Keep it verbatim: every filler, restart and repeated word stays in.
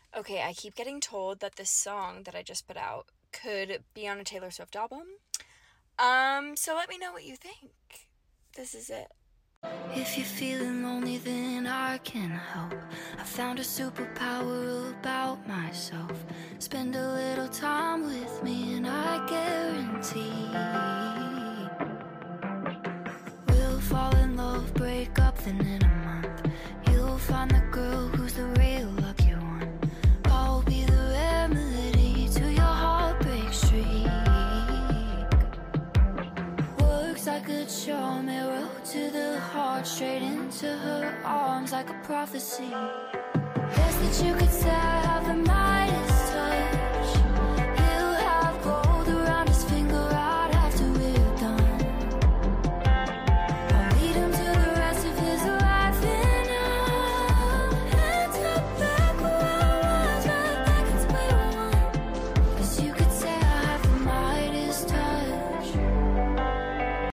Okay, I keep getting told that this song that I just put out could be on a Taylor Swift album. Um, so let me know what you think. This is it. If you're feeling lonely, then I can help. I found a superpower about myself. Spend a little time with me, and I guarantee we'll fall in love, break up, then in a month you'll find the girl who's the real lucky one. I'll be the remedy to your heartbreak streak. Works like a charm, arrow to the heart, straight into her arms like a prophecy. Best that you could say